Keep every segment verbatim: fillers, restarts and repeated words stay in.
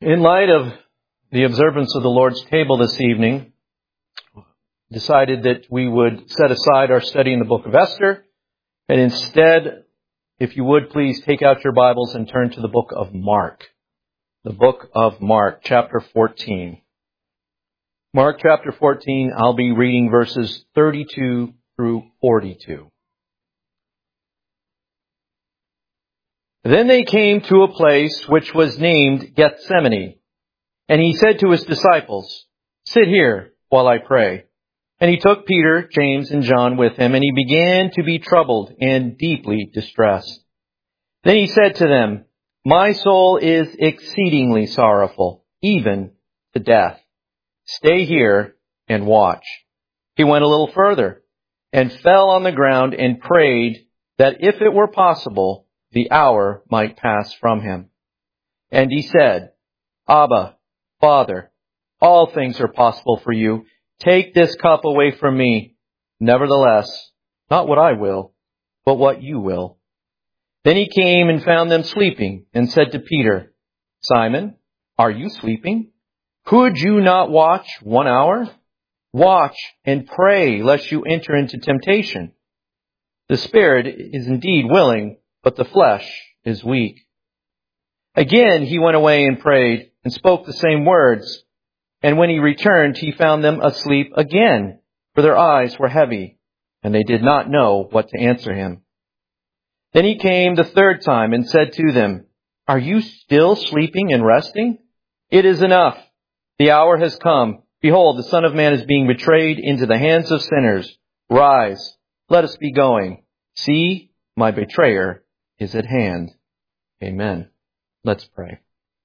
In light of the observance of the Lord's table this evening, decided that we would set aside our study in the book of Esther, and instead, if you would please take out your Bibles and turn to the book of Mark. The book of Mark, chapter fourteen. Mark chapter fourteen, I'll be reading verses thirty-two through forty-two. Then they came to a place which was named Gethsemane, and he said to his disciples, "Sit here while I pray." And he took Peter, James, and John with him, and he began to be troubled and deeply distressed. Then he said to them, "My soul is exceedingly sorrowful, even to death. Stay here and watch." He went a little further and fell on the ground and prayed that if it were possible, the hour might pass from him. And he said, "Abba, Father, all things are possible for you. Take this cup away from me. Nevertheless, not what I will, but what you will." Then he came and found them sleeping and said to Peter, "Simon, are you sleeping? Could you not watch one hour? Watch and pray lest you enter into temptation. The spirit is indeed willing, but the flesh is weak." Again he went away and prayed and spoke the same words. And when he returned, he found them asleep again, for their eyes were heavy, and they did not know what to answer him. Then he came the third time and said to them, "Are you still sleeping and resting? It is enough. The hour has come. Behold, the Son of Man is being betrayed into the hands of sinners. Rise, let us be going. See, my betrayer is at hand." Amen. Let's pray.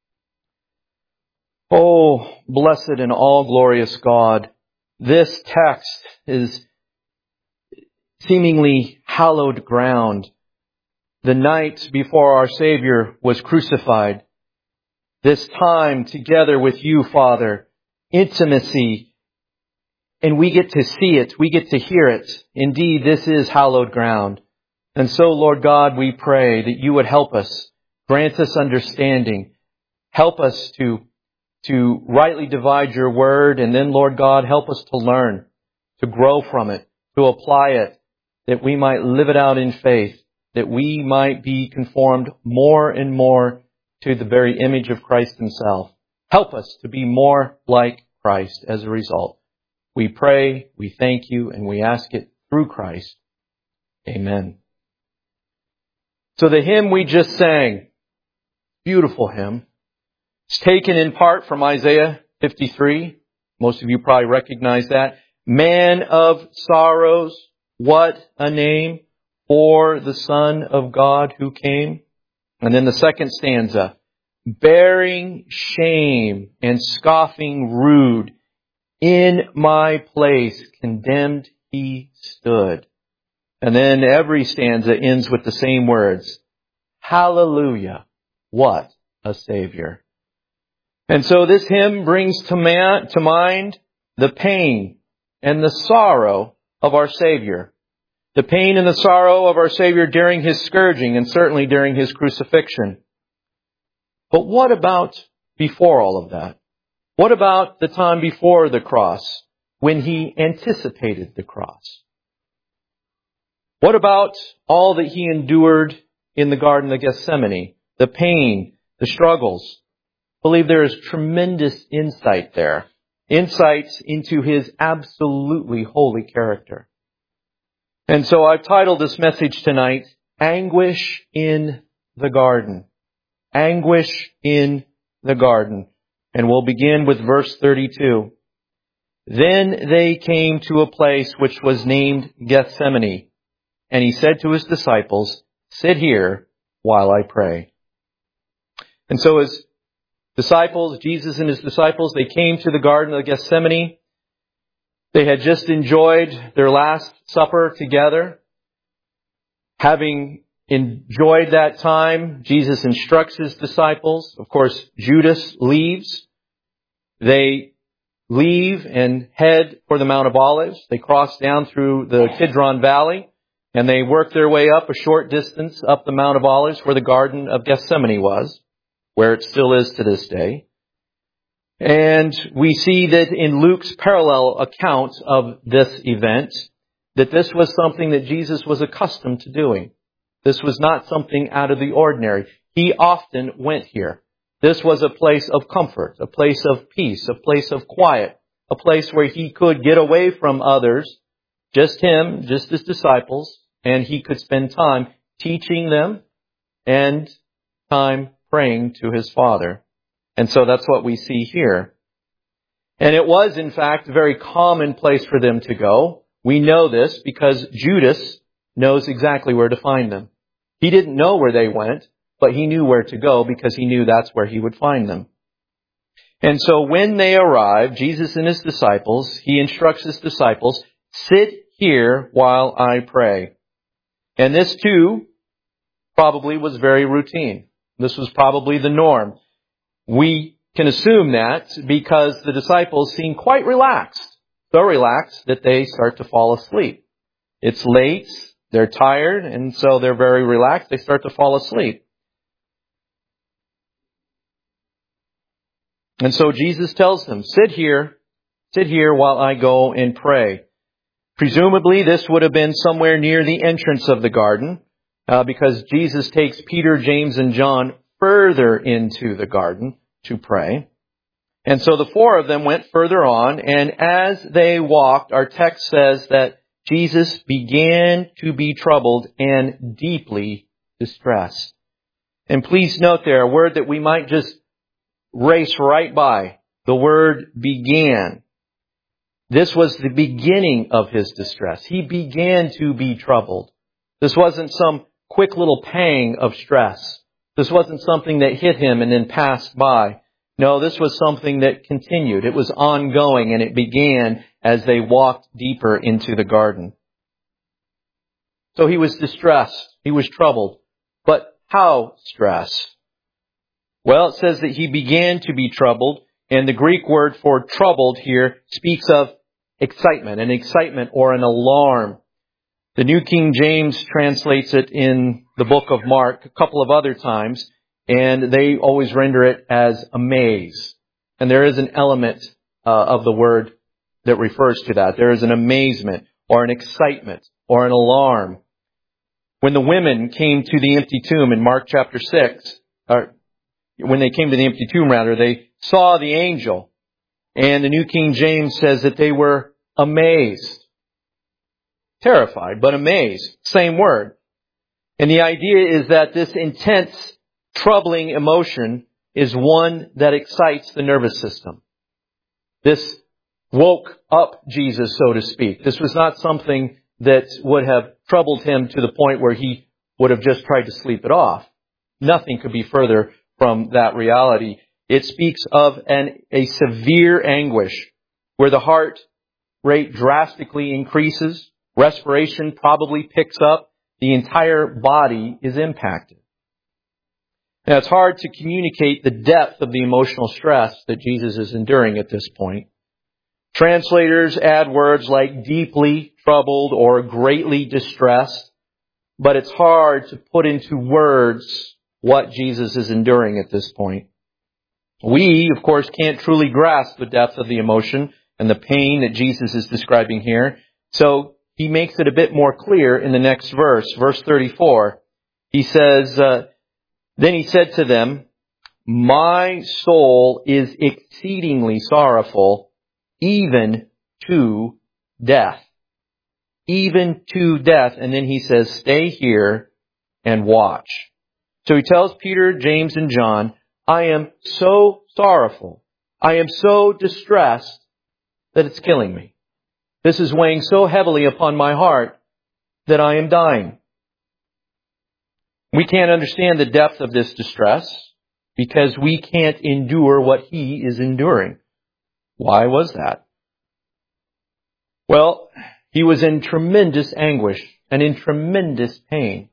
Oh, blessed and all glorious God, this text is seemingly hallowed ground. The night before our Savior was crucified, this time together with you, Father, intimacy, and we get to see it, we get to hear it. Indeed, this is hallowed ground. And so, Lord God, we pray that you would help us, grant us understanding, help us to to rightly divide your word, and then, Lord God, help us to learn, to grow from it, to apply it, that we might live it out in faith, that we might be conformed more and more to the very image of Christ himself. Help us to be more like Christ as a result. We pray, we thank you, and we ask it through Christ. Amen. So the hymn we just sang, beautiful hymn, it's taken in part from Isaiah fifty-three. Most of you probably recognize that. Man of sorrows, what a name for the Son of God who came. And then the second stanza, bearing shame and scoffing rude, in my place condemned he stood. And then every stanza ends with the same words, hallelujah, what a Savior. And so this hymn brings to, man, to mind the pain and the sorrow of our Savior. The pain and the sorrow of our Savior during his scourging and certainly during his crucifixion. But what about before all of that? What about the time before the cross when he anticipated the cross? What about all that he endured in the Garden of Gethsemane? The pain, the struggles. I believe there is tremendous insight there. Insights into his absolutely holy character. And so I've titled this message tonight, Anguish in the Garden. Anguish in the Garden. And we'll begin with verse thirty-two. Then they came to a place which was named Gethsemane. And he said to his disciples, "Sit here while I pray." And so his disciples, Jesus and his disciples, they came to the Garden of Gethsemane. They had just enjoyed their last supper together. Having enjoyed that time, Jesus instructs his disciples. Of course, Judas leaves. They leave and head for the Mount of Olives. They cross down through the Kidron Valley, and they work their way up a short distance up the Mount of Olives where the Garden of Gethsemane was, where it still is to this day. And we see that in Luke's parallel account of this event, that this was something that Jesus was accustomed to doing. This was not something out of the ordinary. He often went here. This was a place of comfort, a place of peace, a place of quiet, a place where he could get away from others, just him, just his disciples, and he could spend time teaching them and time praying to his Father. And so that's what we see here. And it was, in fact, a very common place for them to go. We know this because Judas knows exactly where to find them. He didn't know where they went, but he knew where to go because he knew that's where he would find them. And so when they arrive, Jesus and his disciples, he instructs his disciples, sit here while I pray. And this too probably was very routine. This was probably the norm. We can assume that because the disciples seem quite relaxed. So relaxed that they start to fall asleep. It's late, they're tired, and so they're very relaxed. They start to fall asleep. And so Jesus tells them, sit here, sit here while I go and pray. Presumably this would have been somewhere near the entrance of the garden, uh, because Jesus takes Peter, James, and John further into the garden to pray. And so the four of them went further on, and as they walked, our text says that Jesus began to be troubled and deeply distressed. And please note there a word that we might just race right by. The word began. This was the beginning of his distress. He began to be troubled. This wasn't some quick little pang of stress. This wasn't something that hit him and then passed by. No, this was something that continued. It was ongoing, and it began as they walked deeper into the garden. So he was distressed. He was troubled. But how stressed? Well, it says that he began to be troubled, and the Greek word for troubled here speaks of excitement, an excitement or an alarm. The New King James translates it in the book of Mark a couple of other times, and they always render it as amaze. And there is an element uh, of the word that refers to that. There is an amazement or an excitement or an alarm. When the women came to the empty tomb in Mark chapter six, or when they came to the empty tomb rather, they saw the angel. And the New King James says that they were amazed. Terrified, but amazed. Same word. And the idea is that this intense, troubling emotion is one that excites the nervous system. This woke up Jesus, so to speak. This was not something that would have troubled him to the point where he would have just tried to sleep it off. Nothing could be further from that reality. It speaks of an, a severe anguish where the heart rate drastically increases, respiration probably picks up, the entire body is impacted. Now, it's hard to communicate the depth of the emotional stress that Jesus is enduring at this point. Translators add words like deeply troubled or greatly distressed, but it's hard to put into words what Jesus is enduring at this point. We, of course, can't truly grasp the depth of the emotion and the pain that Jesus is describing here. So he makes it a bit more clear in the next verse, verse thirty-four. He says, uh, then he said to them, my soul is exceedingly sorrowful, even to death. Even to death. And then he says, stay here and watch. So he tells Peter, James, and John, I am so sorrowful. I am so distressed that it's killing me. This is weighing so heavily upon my heart that I am dying. We can't understand the depth of this distress because we can't endure what he is enduring. Why was that? Well, he was in tremendous anguish and in tremendous pain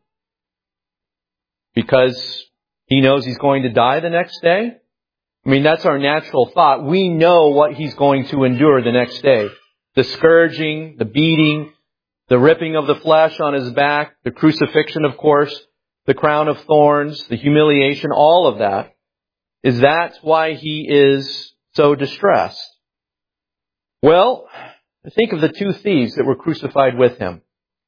because he knows he's going to die the next day. I mean, that's our natural thought. We know what he's going to endure the next day. The scourging, the beating, the ripping of the flesh on his back, the crucifixion, of course, the crown of thorns, the humiliation, all of that. Is that why he is so distressed? Well, think of the two thieves that were crucified with him.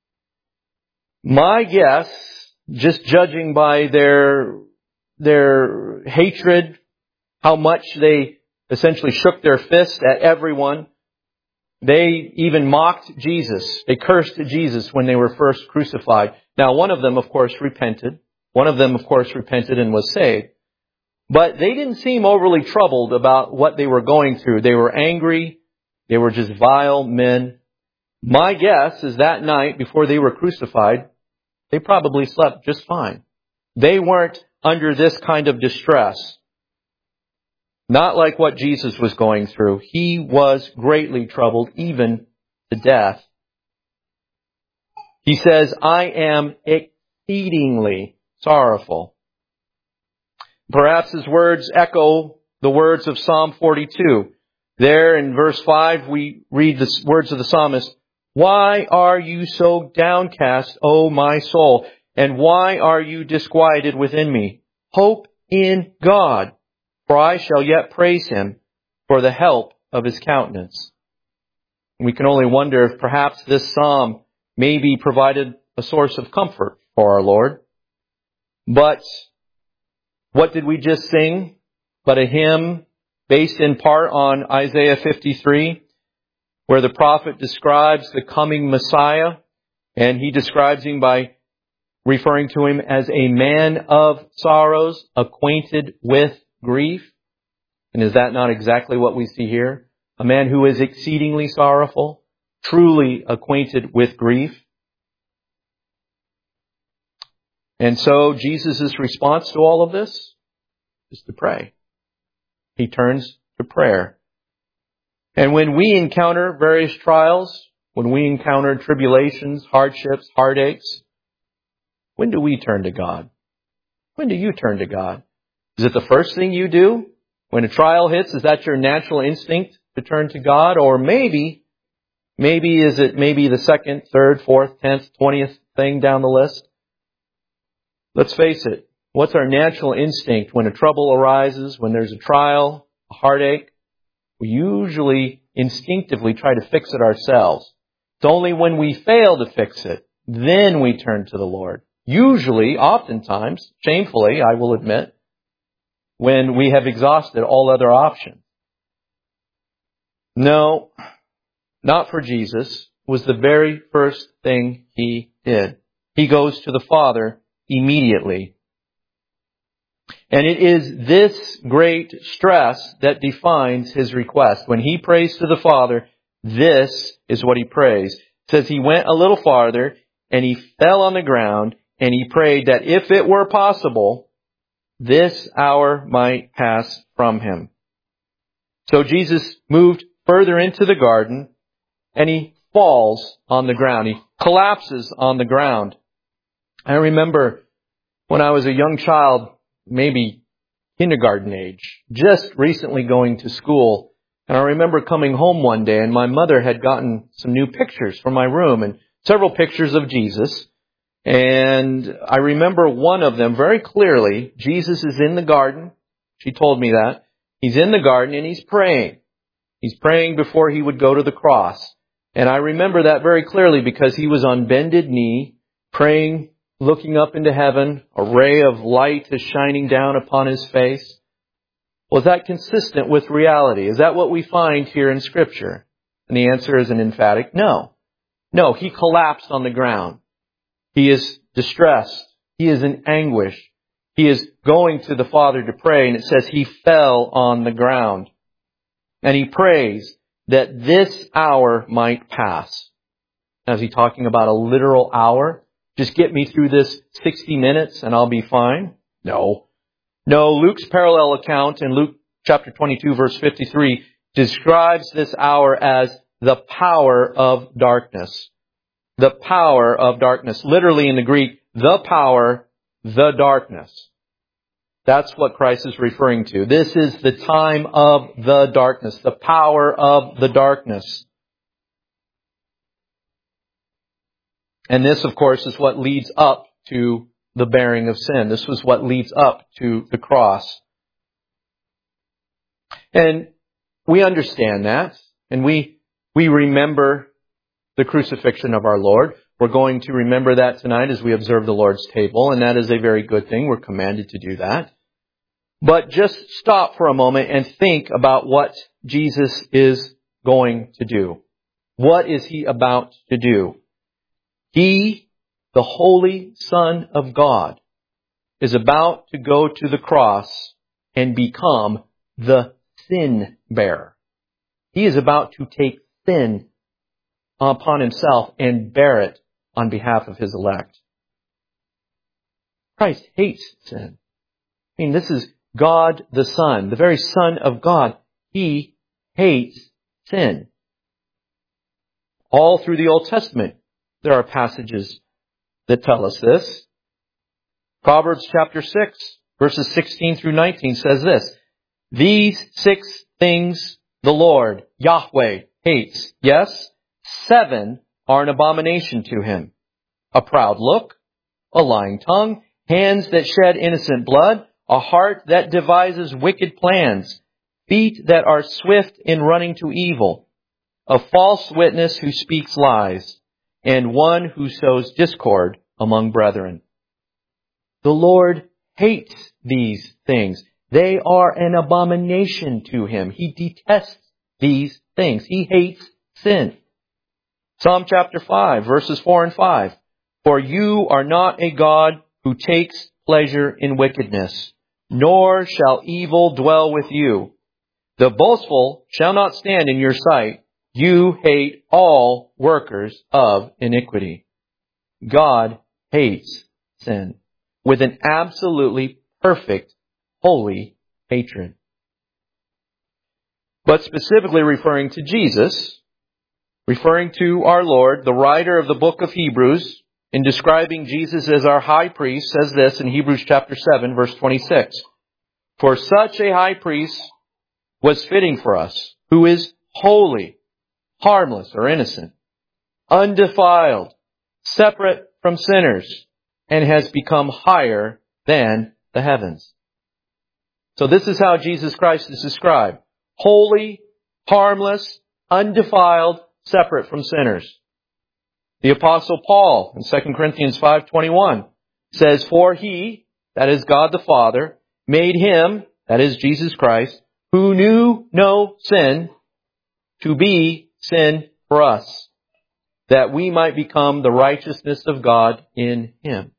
My guess, just judging by their, their hatred, how much they essentially shook their fist at everyone, they even mocked Jesus. They cursed Jesus when they were first crucified. Now, one of them, of course, repented. One of them, of course, repented and was saved. But they didn't seem overly troubled about what they were going through. They were angry. They were just vile men. My guess is that night before they were crucified, they probably slept just fine. They weren't under this kind of distress. Not like what Jesus was going through. He was greatly troubled, even to death. He says, I am exceedingly sorrowful. Perhaps his words echo the words of Psalm forty-two. There in verse five, we read the words of the psalmist, why are you so downcast, O my soul? And why are you disquieted within me? Hope in God, for I shall yet praise Him for the help of His countenance. We can only wonder if perhaps this psalm maybe provided a source of comfort for our Lord. But what did we just sing? But a hymn based in part on Isaiah fifty-three, where the prophet describes the coming Messiah, and he describes him by referring to him as a man of sorrows, acquainted with grief. And is that not exactly what we see here? A man who is exceedingly sorrowful, truly acquainted with grief. And so Jesus' response to all of this is to pray. He turns to prayer. And when we encounter various trials, when we encounter tribulations, hardships, heartaches, when do we turn to God? When do you turn to God? Is it the first thing you do? When a trial hits, is that your natural instinct to turn to God? Or maybe, maybe is it maybe the second, third, fourth, tenth, twentieth thing down the list? Let's face it. What's our natural instinct when a trouble arises, when there's a trial, a heartache? We usually instinctively try to fix it ourselves. It's only when we fail to fix it, then we turn to the Lord. Usually, oftentimes, shamefully, I will admit, when we have exhausted all other options. No, not for Jesus. It was the very first thing He did. He goes to the Father immediately. And it is this great stress that defines His request. When He prays to the Father, this is what He prays. It says He went a little farther and He fell on the ground and He prayed that if it were possible, this hour might pass from Him. So Jesus moved further into the garden and He falls on the ground. He collapses on the ground. I remember when I was a young child, maybe kindergarten age, just recently going to school. And I remember coming home one day and my mother had gotten some new pictures from my room and several pictures of Jesus. And I remember one of them very clearly. Jesus is in the garden. She told me that. He's in the garden and He's praying. He's praying before He would go to the cross. And I remember that very clearly because He was on bended knee, praying, looking up into heaven. A ray of light is shining down upon His face. Was that consistent with reality? Is that what we find here in Scripture? And the answer is an emphatic no. No, He collapsed on the ground. He is distressed. He is in anguish. He is going to the Father to pray, and it says He fell on the ground. And He prays that this hour might pass. Now, is He talking about a literal hour? Just get me through this sixty minutes and I'll be fine? No. No, Luke's parallel account in Luke chapter twenty-two, verse fifty-three, describes this hour as the power of darkness. The power of darkness. Literally in the Greek, the power, the darkness. That's what Christ is referring to. This is the time of the darkness, the power of the darkness. And this, of course, is what leads up to the bearing of sin. This was what leads up to the cross. And we understand that, and we we remember the crucifixion of our Lord. We're going to remember that tonight as we observe the Lord's table, and that is a very good thing. We're commanded to do that. But just stop for a moment and think about what Jesus is going to do. What is He about to do? He, the Holy Son of God, is about to go to the cross and become the sin bearer. He is about to take sin upon Himself and bear it on behalf of His elect. Christ hates sin. I mean, this is God the Son, the very Son of God. He hates sin. All through the Old Testament, there are passages that tell us this. Proverbs chapter six, verses sixteen through nineteen says this: "These six things the Lord, Yahweh, hates. Yes, seven are an abomination to Him: a proud look, a lying tongue, hands that shed innocent blood, a heart that devises wicked plans, feet that are swift in running to evil, a false witness who speaks lies, and one who sows discord among brethren." The Lord hates these things. They are an abomination to Him. He detests these things. He hates sin. Psalm chapter five, verses four and five. "For you are not a God who takes pleasure in wickedness, nor shall evil dwell with you. The boastful shall not stand in your sight. You hate all workers of iniquity." God hates sin with an absolutely perfect, holy hatred. But specifically referring to Jesus, referring to our Lord, the writer of the book of Hebrews, in describing Jesus as our high priest, says this in Hebrews chapter seven, verse twenty-six. "For such a high priest was fitting for us, who is holy, harmless or innocent, undefiled, separate from sinners, and has become higher than the heavens." So this is how Jesus Christ is described: holy, harmless, undefiled, separate from sinners. The Apostle Paul in Second Corinthians five twenty-one says, "For He," that is God the Father, "made Him," that is Jesus Christ, "who knew no sin, to be sin for us, that we might become the righteousness of God in Him."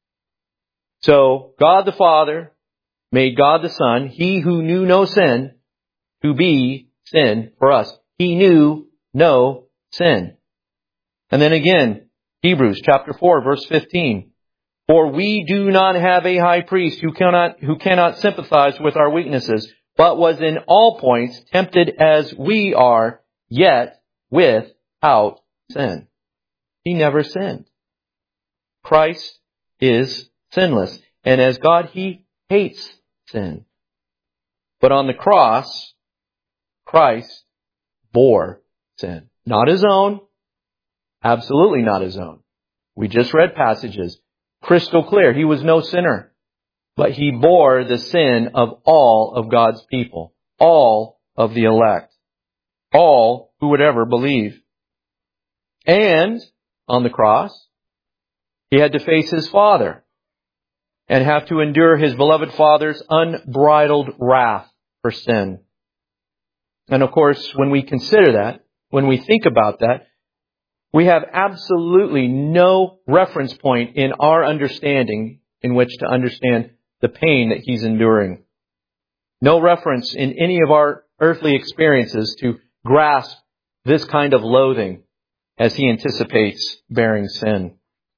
So God the Father made God the Son, He who knew no sin, to be sin for us. He knew no sin. And then again, Hebrews chapter four, verse fifteen. "For we do not have a high priest who cannot, who cannot sympathize with our weaknesses, but was in all points tempted as we are, yet without sin." He never sinned. Christ is sinless. And as God, He hates sin. But on the cross, Christ bore sin. Not His own. Absolutely not His own. We just read passages crystal clear. He was no sinner. But He bore the sin of all of God's people. All of the elect. All who would ever believe. And on the cross, He had to face His Father and have to endure His beloved Father's unbridled wrath for sin. And of course, when we consider that, when we think about that, we have absolutely no reference point in our understanding in which to understand the pain that He's enduring. No reference in any of our earthly experiences to grasp this kind of loathing as He anticipates bearing sin.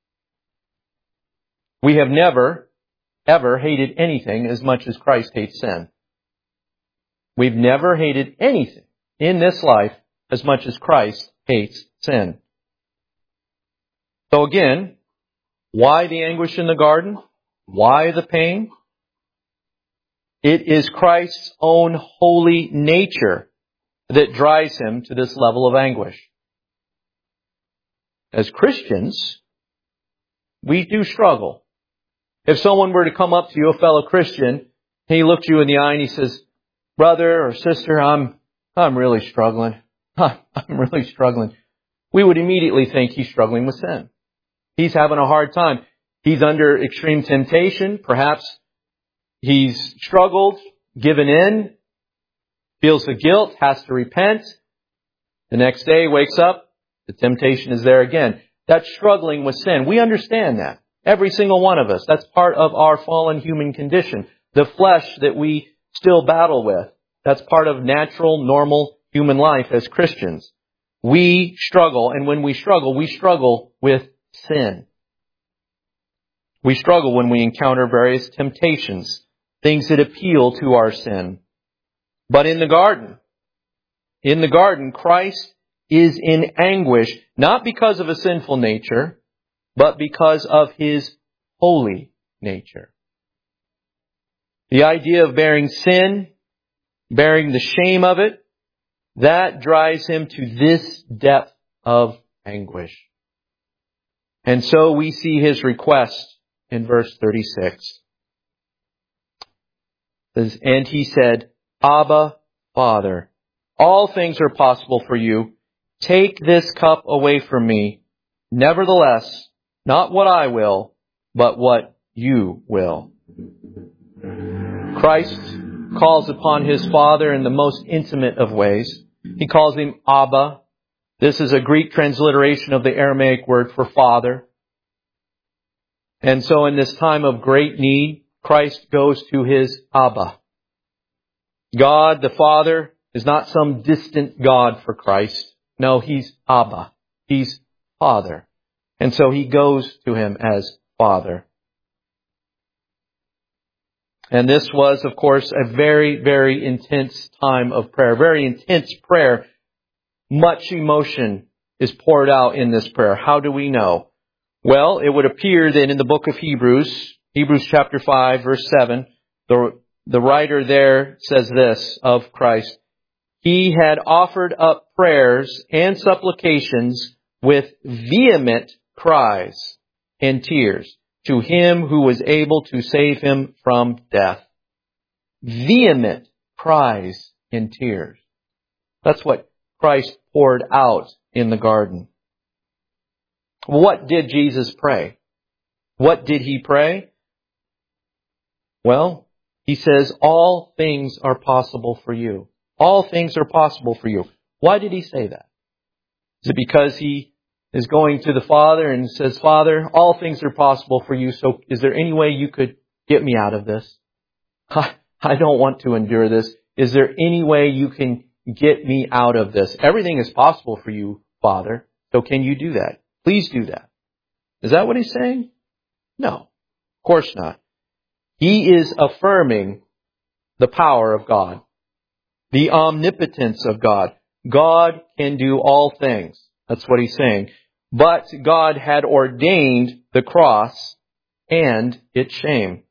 We have never, ever hated anything as much as Christ hates sin. We've never hated anything in this life as much as Christ hates sin. So again, why the anguish in the garden? Why the pain? It is Christ's own holy nature that drives Him to this level of anguish. As Christians, we do struggle. If someone were to come up to you, a fellow Christian, and he looked you in the eye and he says, "Brother or sister, I'm I'm really struggling. I'm really struggling. We would immediately think he's struggling with sin. He's having a hard time. He's under extreme temptation. Perhaps he's struggled, given in, feels the guilt, has to repent. The next day, wakes up, the temptation is there again. That's struggling with sin. We understand that. Every single one of us. That's part of our fallen human condition. The flesh that we still battle with. That's part of natural, normal human life as Christians. We struggle, and when we struggle, we struggle with sin. We struggle when we encounter various temptations, things that appeal to our sin. But in the garden, in the garden, Christ is in anguish, not because of a sinful nature, but because of His holy nature. The idea of bearing sin, bearing the shame of it, that drives Him to this depth of anguish. And so we see His request in verse thirty-six. And He said, Abba, Father, all things are possible for you. Take this cup away from me. Nevertheless, not what I will, but what you will. Christ calls upon His Father in the most intimate of ways. He calls Him Abba. This is a Greek transliteration of the Aramaic word for Father. And so in this time of great need, Christ goes to His Abba. God the Father is not some distant God for Christ. No, He's Abba. He's Father. And so He goes to Him as Father. And this was, of course, a very, very intense time of prayer. Very intense prayer. Much emotion is poured out in this prayer. How do we know? Well, it would appear that in the book of Hebrews, Hebrews chapter five, verse seven, the, the writer there says this of Christ. He had offered up prayers and supplications with vehement cries and tears to Him who was able to save Him from death. Vehement cries and tears. That's what Christ poured out in the garden. What did Jesus pray? What did He pray? Well, He says, all things are possible for you. All things are possible for you. Why did He say that? Is it because He is going to the Father and says, Father, all things are possible for you, so is there any way you could get me out of this? I, I don't want to endure this. Is there any way you can get me out of this? Everything is possible for you, Father, so can you do that? Please do that. Is that what He's saying? No, of course not. He is affirming the power of God, the omnipotence of God. God can do all things. That's what He's saying. But God had ordained the cross and its shame.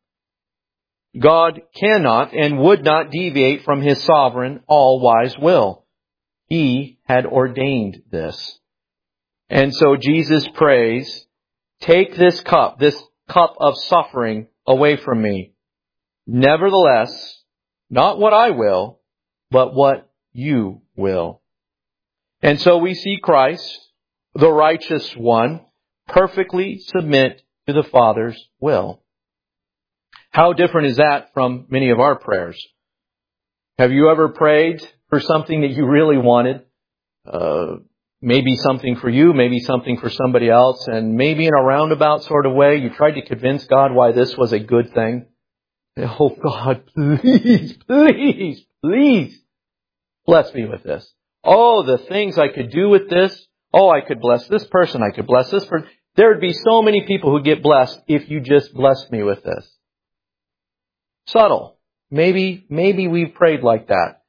God cannot and would not deviate from His sovereign, all-wise will. He had ordained this. And so Jesus prays, take this cup, this cup of suffering away from me. Nevertheless, not what I will, but what you will. And so we see Christ, the righteous one, perfectly submit to the Father's will. How different is that from many of our prayers? Have you ever prayed for something that you really wanted? Uh, maybe something for you, maybe something for somebody else, and maybe in a roundabout sort of way, you tried to convince God why this was a good thing. Oh God, please, please, please bless me with this. Oh, the things I could do with this. Oh, I could bless this person. I could bless this person. There would be so many people who get blessed if you just blessed me with this. Subtle. Maybe, maybe we've prayed like that.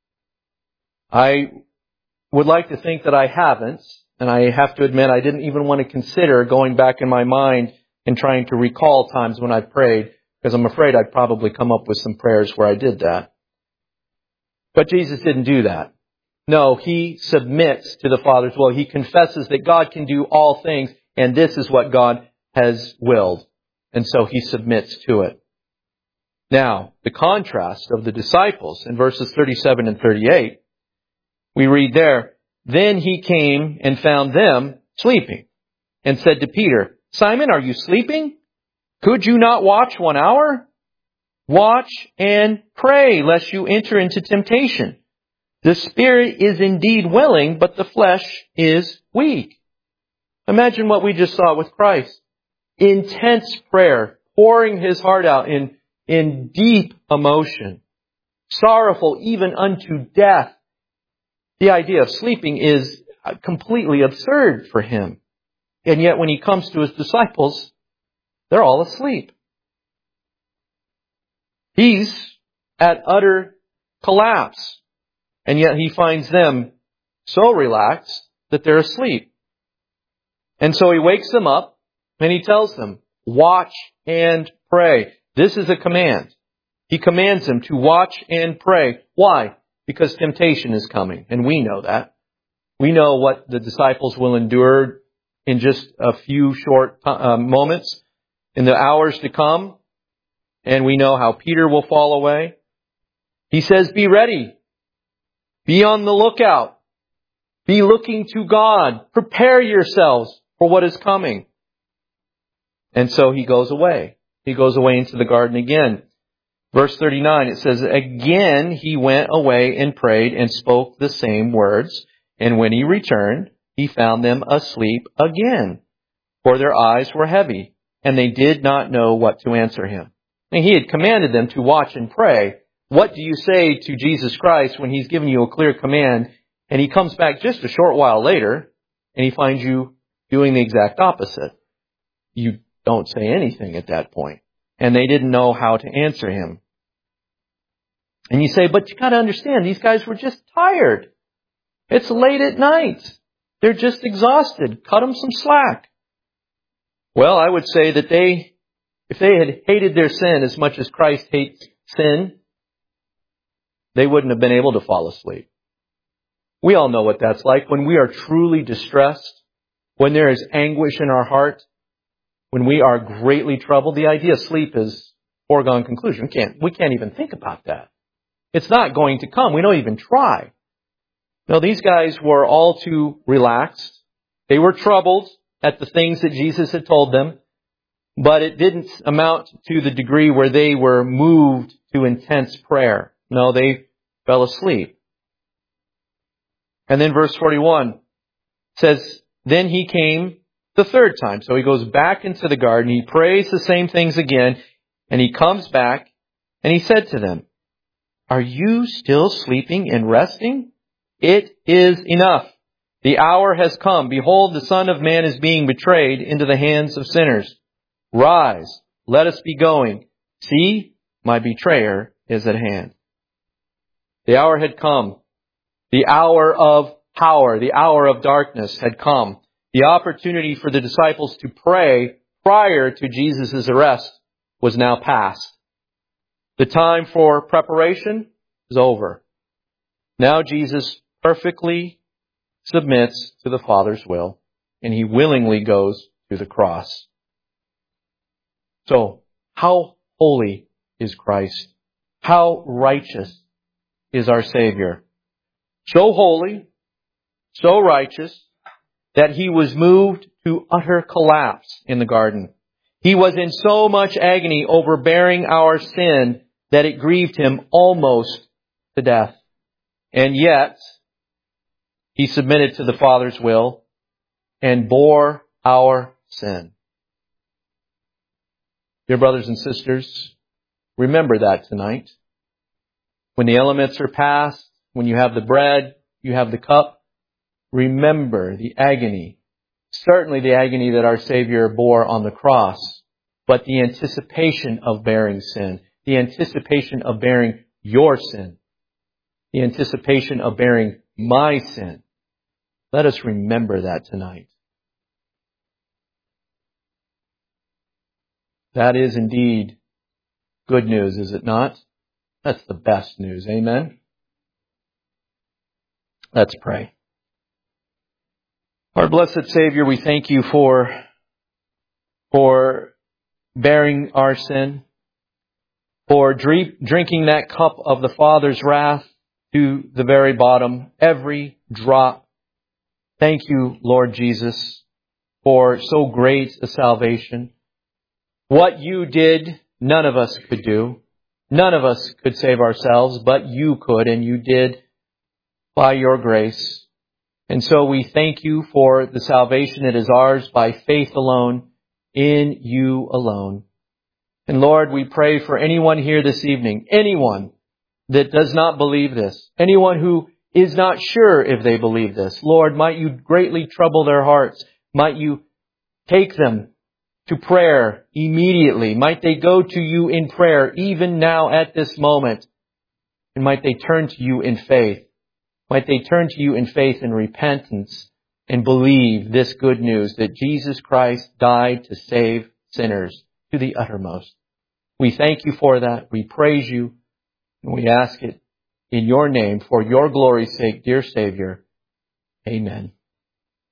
I would like to think that I haven't, and I have to admit I didn't even want to consider going back in my mind and trying to recall times when I prayed, because I'm afraid I'd probably come up with some prayers where I did that. But Jesus didn't do that. No, He submits to the Father's will. He confesses that God can do all things, and this is what God has willed. And so He submits to it. Now, the contrast of the disciples in verses thirty-seven and thirty-eight, We read there, then he came and found them sleeping and said to Peter, Simon, are you sleeping? Could you not watch one hour? Watch and pray lest you enter into temptation. The spirit is indeed willing, but the flesh is weak. Imagine what we just saw with Christ. Intense prayer, pouring his heart out in, in deep emotion. Sorrowful even unto death. The idea of sleeping is completely absurd for him. And yet when he comes to his disciples, they're all asleep. He's at utter collapse. And yet he finds them so relaxed that they're asleep. And so he wakes them up and he tells them, watch and pray. This is a command. He commands them to watch and pray. Why? Because temptation is coming. And we know that. We know what the disciples will endure in just a few short uh, moments in the hours to come. And we know how Peter will fall away. He says, be ready. Be on the lookout. Be looking to God. Prepare yourselves for what is coming. And so he goes away. He goes away into the garden again. Verse thirty-nine, it says, again he went away and prayed and spoke the same words. And when he returned, he found them asleep again, for their eyes were heavy, and they did not know what to answer him. And he had commanded them to watch and pray. What do you say to Jesus Christ when he's given you a clear command, and he comes back just a short while later, and he finds you doing the exact opposite? You don't say anything at that point. And they didn't know how to answer him. And you say, but you got to understand, these guys were just tired. It's late at night. They're just exhausted. Cut them some slack. Well, I would say that they, if they had hated their sin as much as Christ hates sin, they wouldn't have been able to fall asleep. We all know what that's like when we are truly distressed, when there is anguish in our heart, when we are greatly troubled. The idea of sleep is foregone conclusion. We can't, we can't even think about that. It's not going to come. We don't even try. No, these guys were all too relaxed. They were troubled at the things that Jesus had told them, but it didn't amount to the degree where they were moved to intense prayer. No, they fell asleep. And then verse forty-one says, then he came the third time. So he goes back into the garden. He prays the same things again. And he comes back and he said to them, are you still sleeping and resting? It is enough. The hour has come. Behold, the Son of Man is being betrayed into the hands of sinners. Rise, let us be going. See, my betrayer is at hand. The hour had come. The hour of power, the hour of darkness had come. The opportunity for the disciples to pray prior to Jesus' arrest was now past. The time for preparation is over. Now Jesus perfectly submits to the Father's will, and he willingly goes to the cross. So, how holy is Christ? How righteous is our Savior? So holy, so righteous, that he was moved to utter collapse in the garden. He was in so much agony over bearing our sin that it grieved him almost to death. And yet, he submitted to the Father's will and bore our sin. Dear brothers and sisters, remember that tonight. When the elements are passed, when you have the bread, you have the cup, remember the agony, certainly the agony that our Savior bore on the cross, but the anticipation of bearing sin, the anticipation of bearing your sin, the anticipation of bearing my sin. Let us remember that tonight. That is indeed good news, is it not? That's the best news. Amen? Let's pray. Our blessed Savior, we thank you for, for bearing our sin, for drink, drinking that cup of the Father's wrath to the very bottom, every drop. Thank you, Lord Jesus, for so great a salvation. What you did, none of us could do. None of us could save ourselves, but you could, and you did by your grace. And so we thank you for the salvation that is ours by faith alone, in you alone. And Lord, we pray for anyone here this evening, anyone that does not believe this, anyone who is not sure if they believe this. Lord, might you greatly trouble their hearts. Might you take them to prayer immediately. Might they go to you in prayer even now at this moment. And might they turn to you in faith. Might they turn to you in faith and repentance and believe this good news that Jesus Christ died to save sinners to the uttermost. We thank you for that. We praise you. And we ask it in your name for your glory's sake, dear Savior. Amen.